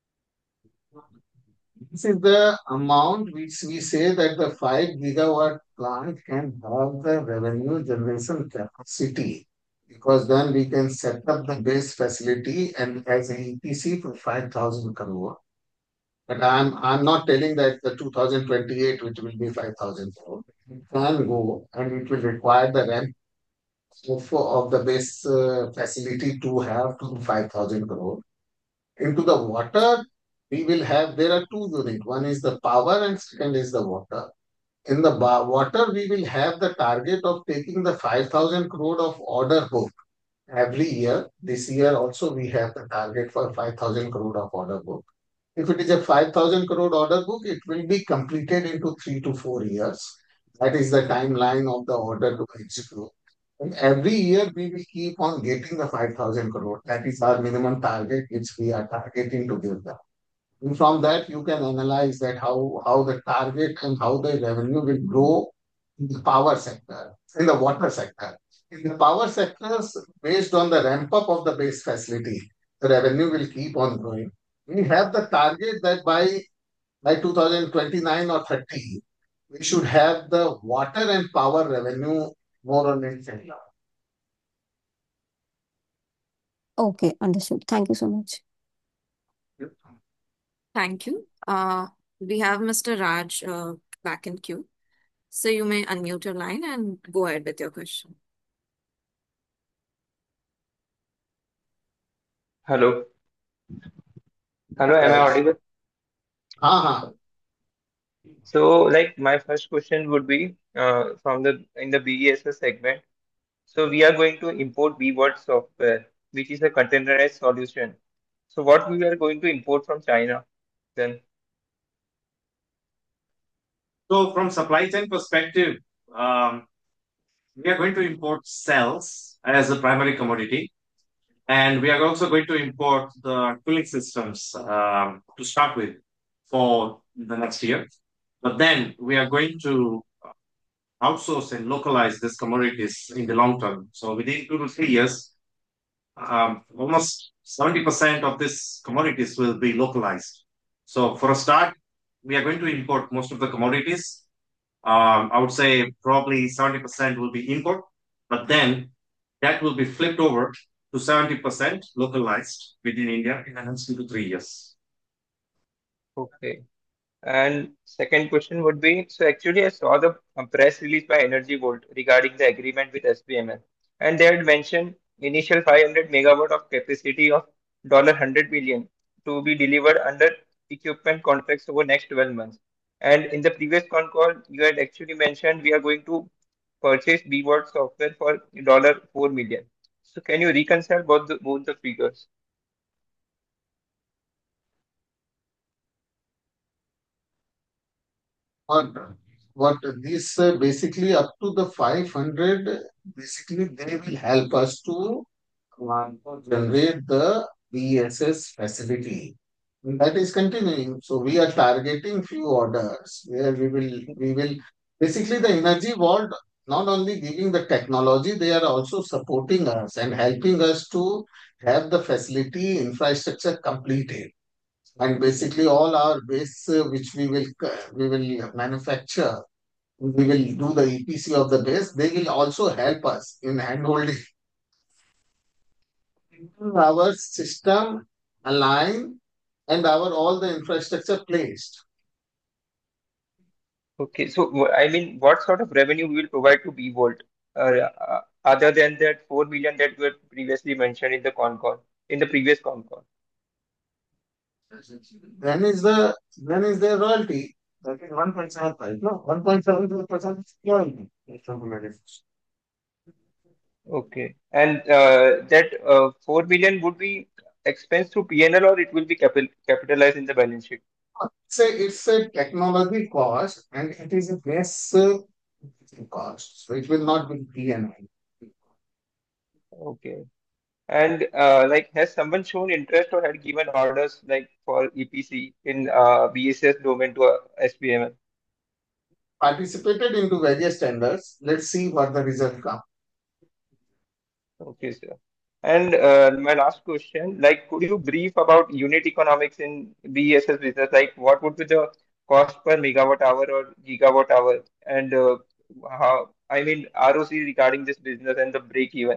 This is the amount which we say that the five gigawatt plant can have the revenue generation capacity, because then we can set up the base facility and as an E P C for five thousand crore. But I'm I'm not telling that the two thousand twenty-eight, which will be five thousand crore, it can go and it will require the ramp of, of the base uh, facility to have to five thousand crore. Into the water, we will have, there are two units. One is the power and second is the water. In the ba- water, we will have the target of taking the five thousand crore of order book every year. This year also we have the target for five thousand crore of order book. If it is a five thousand crore order book, it will be completed into three to four years. That is the timeline of the order to execute. And every year we will keep on getting the five thousand crore. That is our minimum target, which we are targeting to give them. And from that, you can analyze that how, how the target and how the revenue will grow in the power sector, in the water sector. In the power sectors, based on the ramp up of the base facility, the revenue will keep on growing. We have the target that by by two thousand twenty-nine or thirty, we should have the water and power revenue more or less similar. Okay, understood. Thank you so much. Thank you. Uh, we have Mister Raj uh, back in queue. So you may unmute your line and go ahead with your question. Hello. Hello, am I Right. audible? Uh-huh. So, like, my first question would be uh, from the in the B E S S segment. So, we are going to import B WOT software, which is a containerized solution. So, what we are going to import from China then? So from supply chain perspective, um, we are going to import cells as a primary commodity, and we are also going to import the cooling systems um, to start with for the next year. But then we are going to outsource and localize these commodities in the long term. So within two to three years, um, almost seventy percent of these commodities will be localized. So for a start, we are going to import most of the commodities. Um, I would say probably seventy percent will be import, but then that will be flipped over to seventy percent localized within India in the next two to three years. Okay. And second question would be, so actually I saw the uh, press release by Energy Vault regarding the agreement with S B M L, and they had mentioned initial five hundred megawatt of capacity of one hundred million to be delivered under equipment contracts over next twelve months. And in the previous con call, you had actually mentioned we are going to purchase B W A T software for four million. So can you reconcile both the both the figures? What, what this uh, basically up to the five hundred, basically they will help us to uh, generate the B S S facility. And that is continuing. So we are targeting few orders where we will we will basically the Energy Vault not only giving the technology, they are also supporting us and helping us to have the facility infrastructure completed. And basically all our base uh, which we will uh, we will manufacture, we will do the E P C of the base. They will also help us in handholding our system align and our all the infrastructure placed. Okay, so wh- I mean, what sort of revenue we will provide to B Volt, uh, uh, other than that four million that were previously mentioned in the con call, in the previous con call? Then is the then is their royalty. That is one point seven five. No, one point seven two percent royalty. Okay, and uh, that uh, four million would be expense through P and L or it will be capital capitalized in the balance sheet? It's a, it's a technology cost and it is a base uh, cost. So it will not be P and L. Okay, and uh, like has someone shown interest or had given orders like for E P C in uh, B S S domain to uh, S B M L? Participated into various tenders. Let's see what the result comes. Okay, sir. And uh, my last question, like, could you brief about unit economics in B E S S business? Like, what would be the cost per megawatt hour or gigawatt hour? And uh, how, I mean, R O C regarding this business and the break even.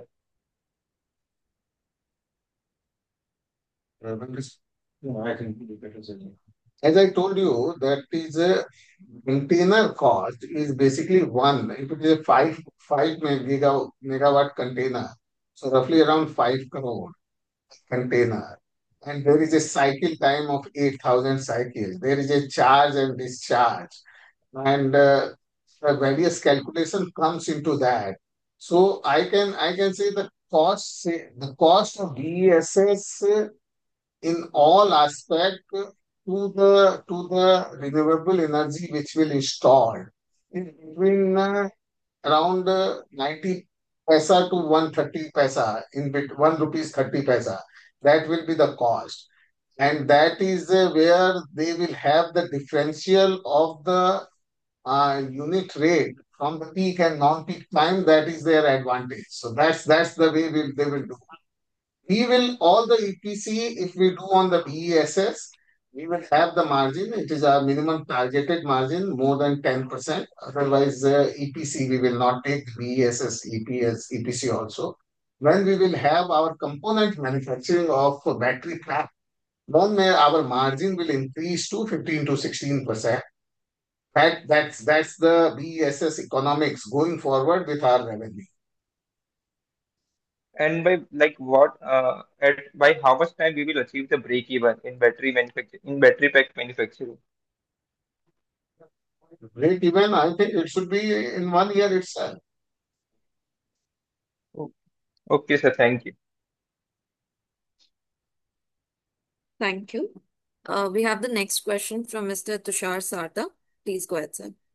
As I told you, that is a container cost is basically one. If it is a five five mega, megawatt container, so roughly around five crore container. And there is a cycle time of eight thousand cycles. There is a charge and discharge. And uh, the various calculation comes into that. So I can I can say the cost say, the cost of B E S S in all aspect to the to the renewable energy which will install in between uh, around uh, ninety paisa to one hundred thirty paisa in bit one rupees thirty paisa. That will be the cost, and that is uh, where they will have the differential of the uh, unit rate from the peak and non-peak time. That is their advantage. So that's that's the way will they will do. We will all the E P C, if we do on the B E S S, we will have the margin. It is our minimum targeted margin, more than ten percent. Otherwise, uh, E P C, we will not take B E S S, E P S, E P C also. When we will have our component manufacturing of a battery pack, then uh, our margin will increase to fifteen to sixteen percent. That, that's, that's the B E S S economics going forward with our revenue. And by like what uh, at by how much time we will achieve the break even in battery manufacturing in battery pack manufacturing? Break even, I think it should be in one year itself. O- Okay, sir. Thank you. Thank you. Uh, we have the next question from Mister Tushar Sarda. Please go ahead, sir.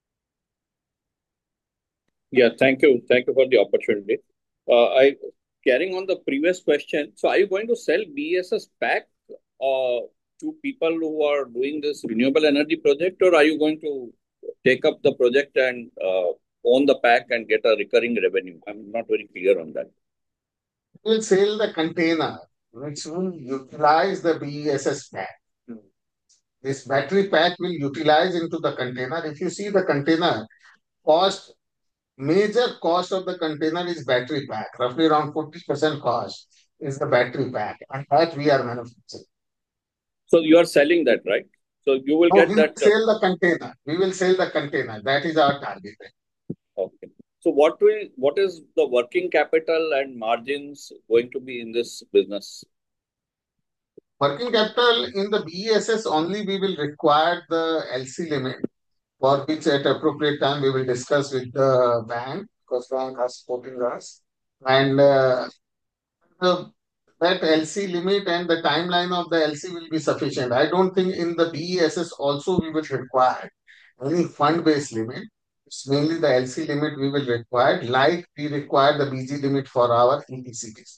Yeah, thank you. Thank you for the opportunity. Uh, I carrying on the previous question. So, are you going to sell B E S S pack uh, to people who are doing this renewable energy project, or are you going to take up the project and uh, own the pack and get a recurring revenue? I'm not very clear on that. We will sell the container, which will utilize the B E S S pack. This battery pack will utilize into the container. If you see the container cost, major cost of the container is battery pack. Roughly around forty percent cost is the battery pack, and that we are manufacturing. So you are selling that, right? So you will No, get we will that. uh, sell the container. We will sell the container. That is our target. Okay. So what will what is the working capital and margins going to be in this business? Working capital in the B E S S only we will require the L C limit, for which at appropriate time we will discuss with the bank, because bank are supporting us. And uh, the, that L C limit and the timeline of the L C will be sufficient. I don't think in the B E S S also we will require any fund-based limit. It's mainly the L C limit we will require, like we require the B G limit for our E P C Ts.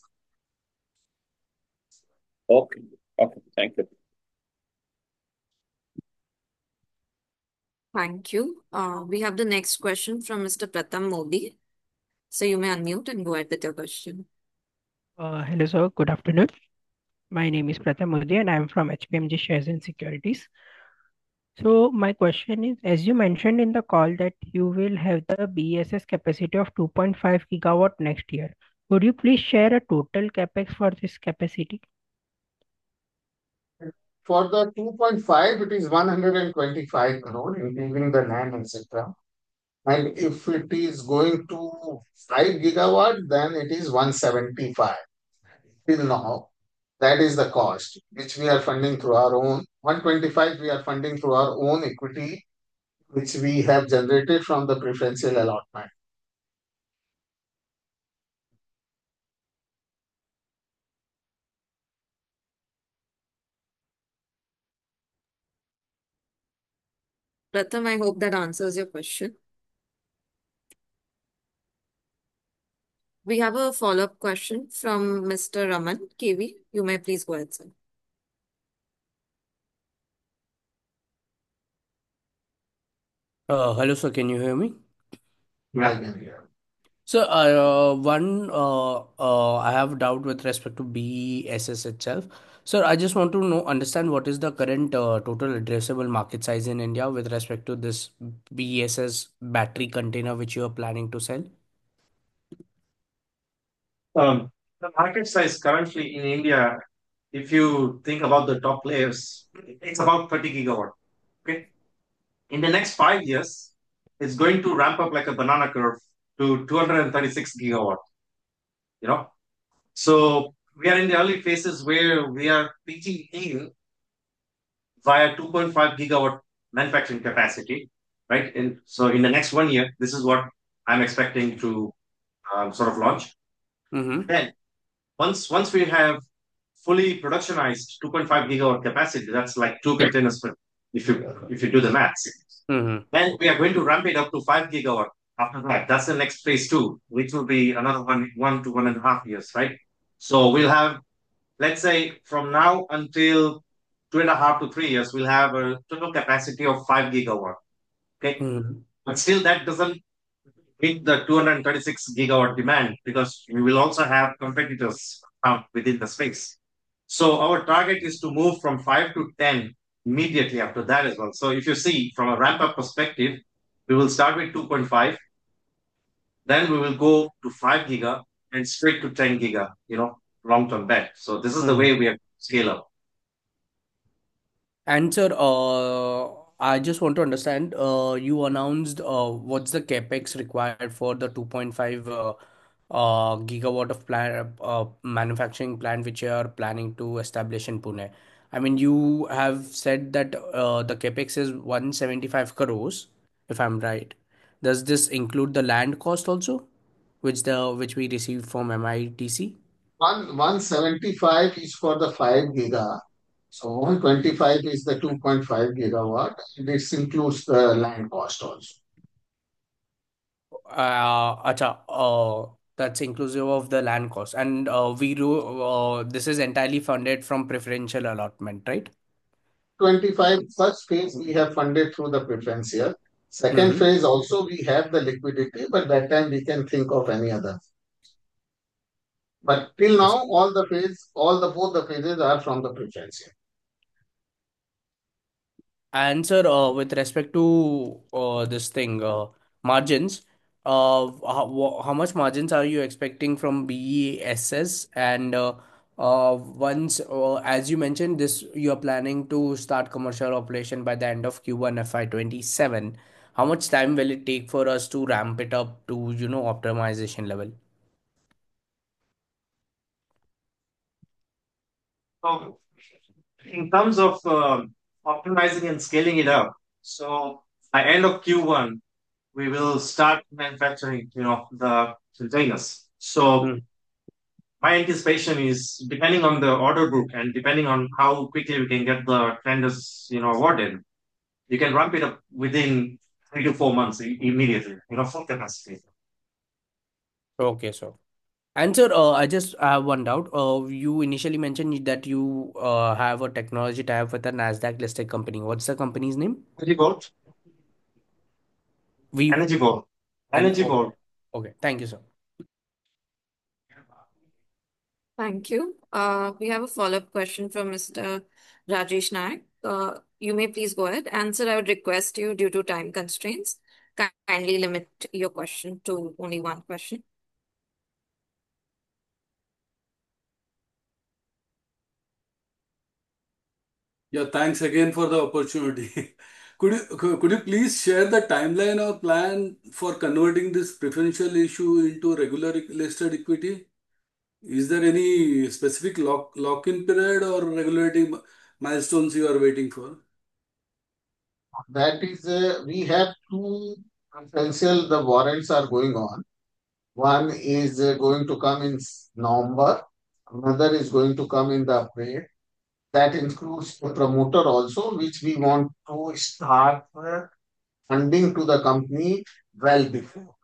Okay. Okay. Thank you. Thank you. Uh, we have the next question from Mister Pratham Modi. So you may unmute and go ahead with your question. Uh, hello, sir. Good afternoon. My name is Pratham Modi and I am from H P M G Shares and Securities. So my question is, as you mentioned in the call that you will have the B E S S capacity of two point five gigawatt next year. Would you please share a total capex for this capacity? For the two point five, it is one hundred twenty-five crore, including the land, et cetera. And if it is going to five gigawatt, then it is one seventy-five. Till now, that is the cost, which we are funding through our own. one twenty-five, we are funding through our own equity, which we have generated from the preferential allotment. Pratham, I hope that answers your question. We have a follow-up question from Mister Raman K V. You may please go ahead, sir. Uh, hello, sir. Can you hear me? I can hear. So, uh, one, uh, uh, I have doubt with respect to B E S S itself. So, I just want to know, understand what is the current uh, total addressable market size in India with respect to this B E S S battery container which you are planning to sell? Um, the market size currently in India, if you think about the top players, it's about thirty gigawatt. Okay. In the next five years, it's going to ramp up like a banana curve to two hundred thirty-six gigawatt. You know, so we are in the early phases where we are pitching in via two point five gigawatt manufacturing capacity, right? And so in the next one year, this is what I'm expecting to um, sort of launch. Mm-hmm. Then once once we have fully productionized two point five gigawatt capacity, that's like two containers per, if you if you do the maths. Mm-hmm. Then we are going to ramp it up to five gigawatt after that. That's the next phase two, which will be another one one to one and a half years, right? So we'll have, let's say, from now until two and a half to three years, we'll have a total capacity of five gigawatt. Okay. Mm-hmm. But still that doesn't meet the two hundred thirty-six gigawatt demand because we will also have competitors found within the space. So our target is to move from five to ten immediately after that as well. So if you see from a ramp up perspective, we will start with two point five, then we will go to five giga and straight to ten giga, you know, long term bet. So this is the way we have scale up. And sir, uh, I just want to understand, uh, you announced uh, what's the capex required for the two point five uh, uh, gigawatt of plan, uh, manufacturing plant which you are planning to establish in Pune. I mean, you have said that uh, the capex is one hundred seventy-five crores, if I'm right. Does this include the land cost also, which the which we received from M I T C? One, 175 is for the five giga. So one twenty-five is the two point five gigawatt. This includes the land cost also. Uh, acha, uh, that's inclusive of the land cost, and uh, we do. Uh, this is entirely funded from preferential allotment, right? twenty-five first phase we have funded through the preferential. Second Mm-hmm. phase also we have the liquidity, but that time we can think of any other. But till Yes. now, all the phase, all the both the phases are from the preferential. And sir, uh, with respect to uh, this thing, uh, margins, uh, how, wha- how much margins are you expecting from B E S S? And uh, uh, once, uh, as you mentioned, this you are planning to start commercial operation by the end of Q one F Y twenty-seven. How much time will it take for us to ramp it up to, you know, optimization level? So, in terms of um, optimizing and scaling it up, so by end of Q one, we will start manufacturing, you know, the containers. So Hmm. my anticipation is depending on the order book and depending on how quickly we can get the tenders, you know, awarded, you can ramp it up within three to four months i- immediately, you know, full capacity. Okay, so. And sir, uh, I just have one doubt. Uh, you initially mentioned that you uh, have a technology tie-up with a Nasdaq listed company. What's the company's name? Energy Vault, We Energy Vault, and Energy okay, Vault. okay. Thank you, sir. Thank you. Uh, we have a follow-up question from Mister Rajesh Naik. Uh, you may please go ahead. Answer, I would request you, due to time constraints, kindly limit your question to only one question. Yeah, thanks again for the opportunity. Could you could could you please share the timeline or plan for converting this preferential issue into regular listed equity? Is there any specific lock lock-in period or regulatory mi- milestones you are waiting for? That is, uh, we have two preferential, the warrants are going on. One is uh, going to come in s- November, another is going to come in the April. That includes the promoter also, which we want to start uh, funding to the company well before.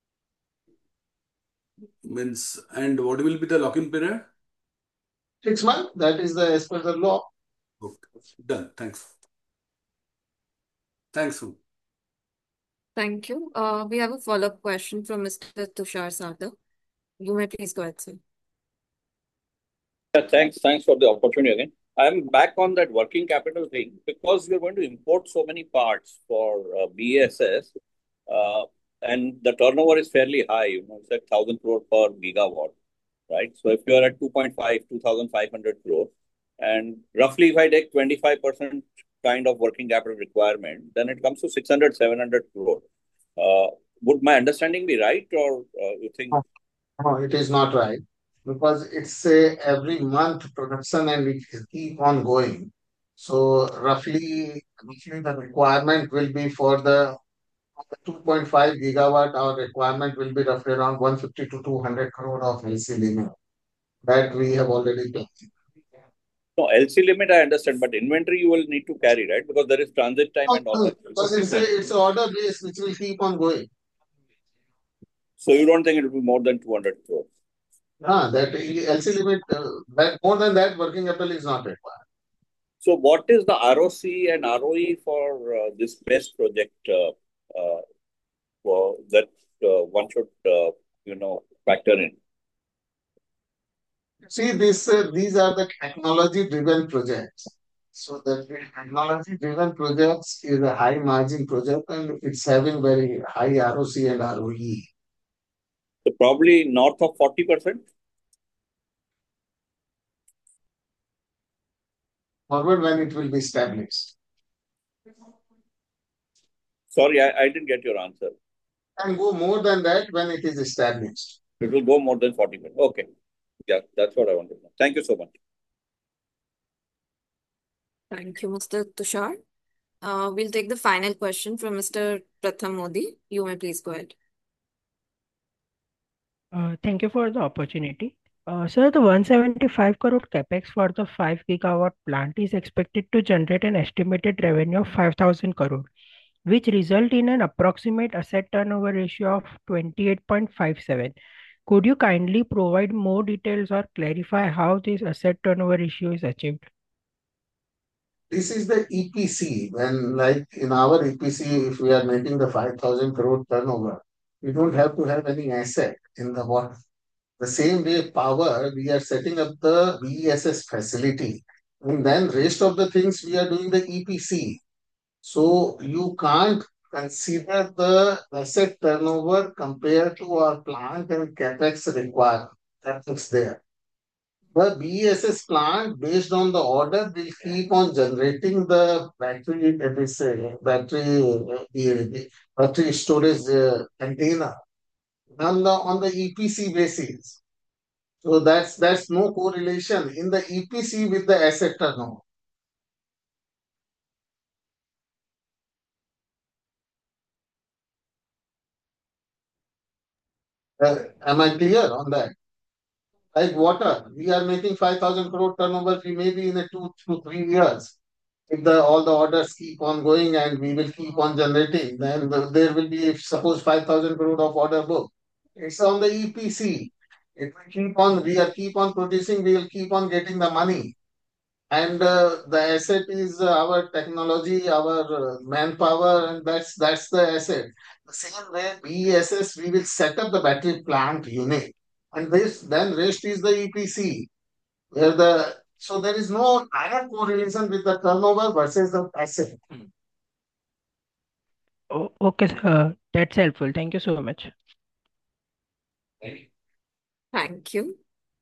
Means, and what will be the lock-in period? Six months, that is the as per the law. Okay, done. Thanks. Thanks. Sumit. Thank you. Uh, we have a follow-up question from Mister Tushar Sarda. You may please go ahead, sir. Yeah, thanks. Thanks for the opportunity again. I'm back on that working capital thing because we're going to import so many parts for uh, B E S S, uh, and the turnover is fairly high. You know, it's like one thousand crore per gigawatt, right? So if you're at two point five, two thousand five hundred crore, and roughly if I take twenty-five percent kind of working capital requirement, then it comes to six hundred, seven hundred crore. Uh, would my understanding be right, or uh, you think? No, it is not right because it's a every month production and it keep on going. So roughly, roughly the requirement will be for the two point five gigawatt, our requirement will be roughly around one fifty to two hundred crore of L C limit that we have already done. No, L C limit I understand, but inventory you will need to carry, right? Because there is transit time and all No, that. because it's a, it's a order base which will keep on going. So you don't think it will be more than two hundred crores? Ah, that L C limit, uh, that more than that, working capital is not required. So what is the R O C and R O E for uh, this BESS project uh, uh, for that uh, one should uh, you know factor in? See, this, uh, these are the technology-driven projects. So the technology-driven projects is a high margin project and it's having very high R O C and R O E. So probably north of forty percent. Forward when it will be established. Sorry, I, I didn't get your answer. And go more than that when it is established. It will go more than forty percent. Okay. Yeah, that's what I wanted to know. Thank you so much. Thank you, Mister Tushar. Uh, we'll take the final question from Mister Pratham Modi. You may please go ahead. Uh, thank you for the opportunity. Uh, sir, the one seventy-five crore capex for the five gigawatt plant is expected to generate an estimated revenue of five thousand crore, which result in an approximate asset turnover ratio of twenty-eight point five seven. Could you kindly provide more details or clarify how this asset turnover ratio is achieved? This is the E P C. When, like in our E P C, if we are making the five thousand crore turnover, we don't have to have any asset in the water. The same way, power, we are setting up the B E S S facility. And then rest of the things we are doing the E P C. So you can't consider the asset turnover compared to our plant and capex required. Capex there. The B E S S plant, based on the order, will keep on generating the battery, that is, uh, battery, uh, the, the battery storage uh, container on the on the E P C basis. So that's that's no correlation in the E P C with the asset turnover. Uh, am I clear on that? Like water, we are making five thousand crore turnover. We may be in a two to three years. If the all the orders keep on going and we will keep on generating, then the- there will be, if suppose five thousand crore of order book. It's on the E P C. It will keep on, we are keep on producing, we will keep on getting the money. And uh, the asset is uh, our technology, our uh, manpower, and that's that's the asset. The same way B E S S, we will set up the battery plant unit, and this then rest is the E P C, where the so there is no direct correlation with the turnover versus the asset. Oh, okay, sir. That's helpful. Thank you so much. Thank you.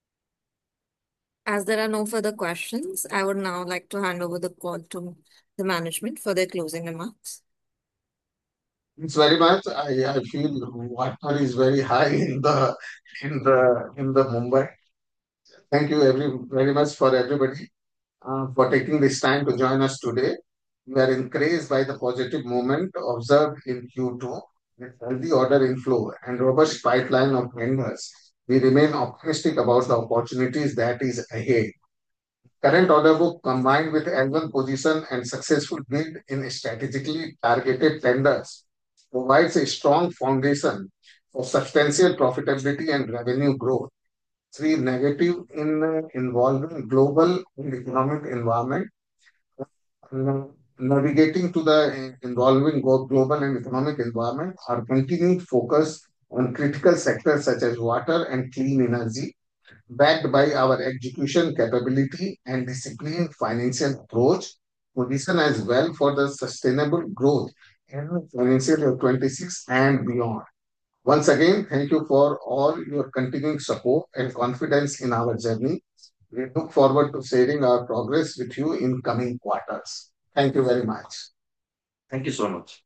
As there are no further questions, I would now like to hand over the call to the management for their closing remarks. It's very much. I, I feel water is very high in the in the in the Mumbai. Thank you every very much for everybody uh, for taking this time to join us today. We are encouraged by the positive movement observed in Q two with healthy order inflow and robust pipeline of vendors. We remain optimistic about the opportunities that is ahead. Current order book combined with L one position and successful bid in strategically targeted tenders provides a strong foundation for substantial profitability and revenue growth. Three, negative in uh, involving global and economic environment. Uh, Navigating to the uh, involving go- global and economic environment, our continued focus on critical sectors such as water and clean energy, backed by our execution capability and disciplined financial approach, position as well for the sustainable growth in financial year twenty-six and beyond. Once again, thank you for all your continuing support and confidence in our journey. We look forward to sharing our progress with you in coming quarters. Thank you very much. Thank you so much.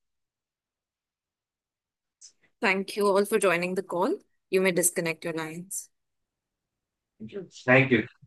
Thank you all for joining the call. You may disconnect your lines. Thank you. Thank you.